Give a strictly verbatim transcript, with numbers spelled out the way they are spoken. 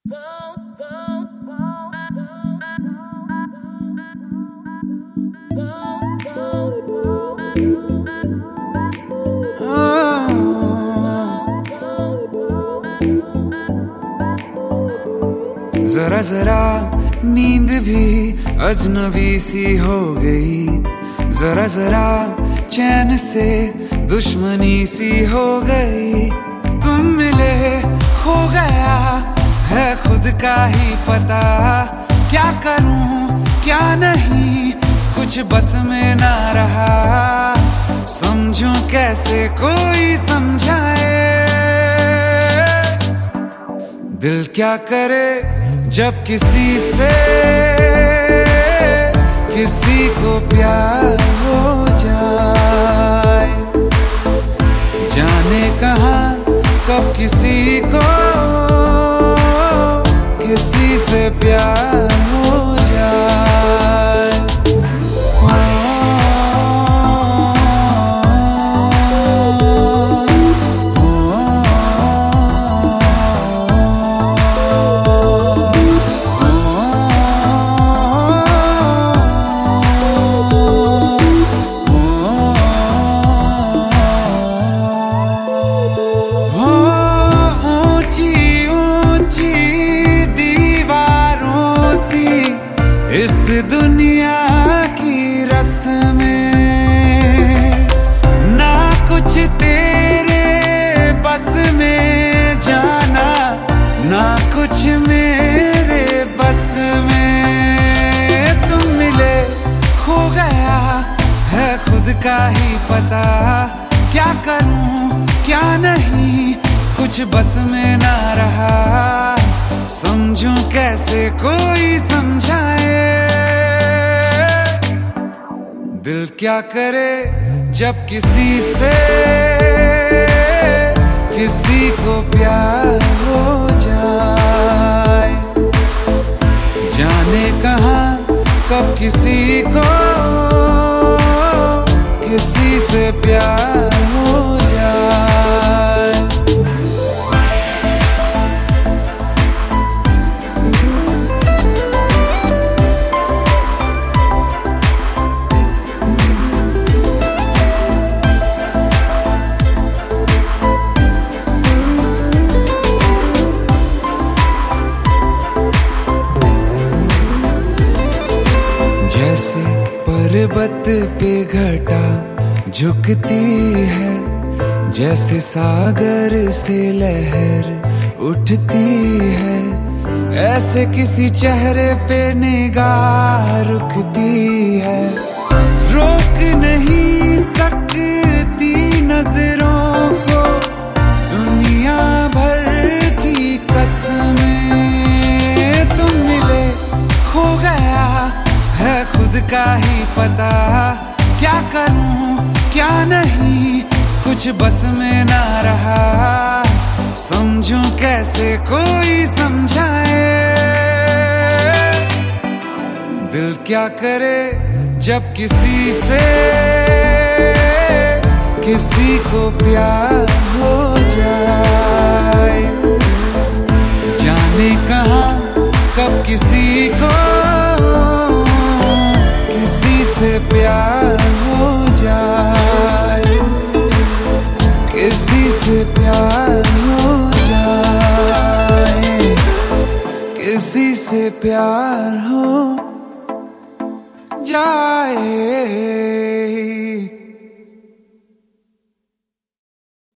जरा जरा नींद भी अजनबी सी हो गई, जरा जरा चैन से दुश्मनी सी हो गई। तुम मिले हो गया है खुद का ही पता, क्या करूं क्या नहीं कुछ बस में ना रहा। समझूं कैसे कोई समझाए, दिल क्या करे जब किसी से किसी को प्यार हो जाए। जाने कहाँ कब किसी को किसी से प्यार हो जाए। इस दुनिया की रस्में ना कुछ तेरे बस में जाना, ना कुछ मेरे बस में। तुम मिले हो गया है खुद का ही पता, क्या करूं क्या नहीं कुछ बस में ना रहा। समझूं कैसे कोई समझाए, दिल क्या करे जब किसी से किसी को प्यार हो जाए। जाने कहाँ कब किसी को किसी से प्यार हो जाए। जैसे पर्वत पे घटा झुकती है, जैसे सागर से लहर उठती है, ऐसे किसी चेहरे पे निगाह रुकती है। रोक नहीं सकती नजरों को दुनिया भर की कसमें। तुम मिले हो गया है खुद का ही पता, क्या करूं क्या नहीं कुछ बस में ना रहा। समझूं कैसे कोई समझाए, दिल क्या करे जब किसी से किसी को प्यार हो जाए। जाने कहाँ कब किसी को किसी से प्यार हो जाए, किसी से प्यार हो जाए, किसी से प्यार हो जाए।